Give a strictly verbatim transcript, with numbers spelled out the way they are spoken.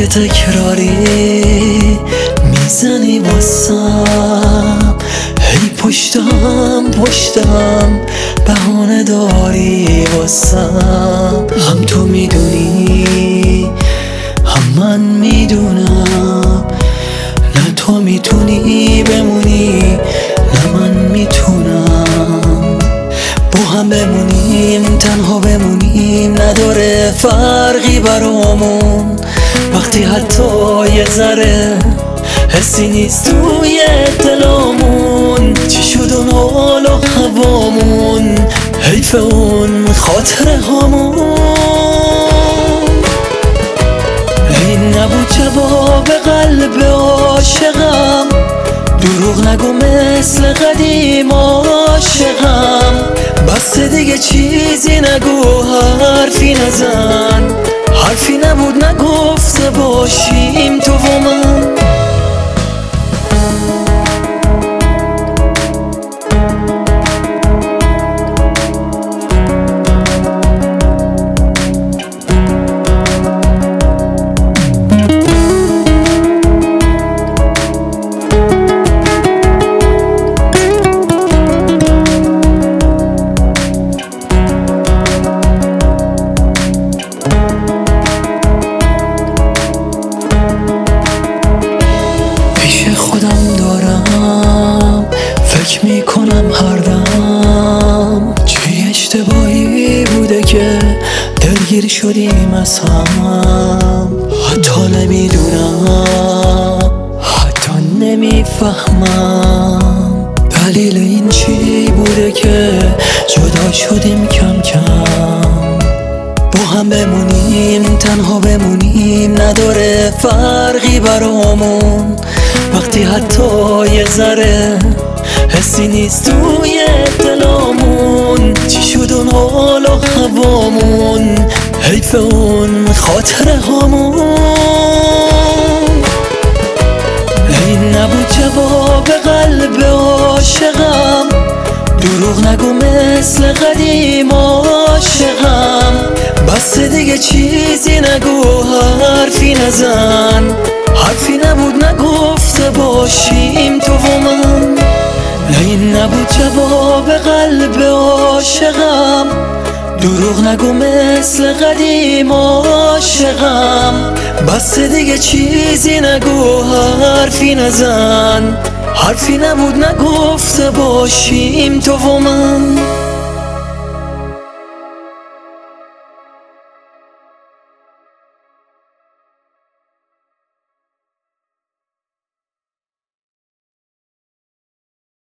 تکراری میزنی واسم، هی پشتم پشتم بهانه داری واسم. هم تو میدونی هم من میدونم، نه تو میتونی بمونی نه من میتونم. با هم بمونیم تنها بمونیم نداره فرقی برامون، وقتی حتی یه ذره حسی نیست توی دلامون. چی شد اون حال و هوامون، حیف اون خاطره هامون. این نبود جواب قلب عاشقم، دروغ نگو مثل قدیم عاشقم. بس دیگه چیزی نگو حرفی نزن، حرفی نبود نگفته باشیم تو و من. خودم دارم فکر میکنم هر دم، چه اشتباهی بوده که دلگیر شدیم از هم. حتی نمیدونم حتی نمیفهمم دلیل این چی بوده که جدا شدیم کم کم. با هم بمونیم تنها بمونیم نداره فرقی برامون، وقتی حتی یه ذره حسی نیست توی دلامون. چی شد اون حال و هوامون، حیف اون خاطره هامون. این نبود جواب قلب عاشقم، دروغ نگو مثل قدیم عاشقم. بس دیگه چیزی نگو حرفی نزن، حرفی نبود نگفته باشیم تو و من. نه این نبود جواب قلب عاشقم، دروغ نگو مثل قدیم عاشقم. بس دیگه چیزی نگو حرفی نزن، حرفی نبود نگفته باشیم تو و من.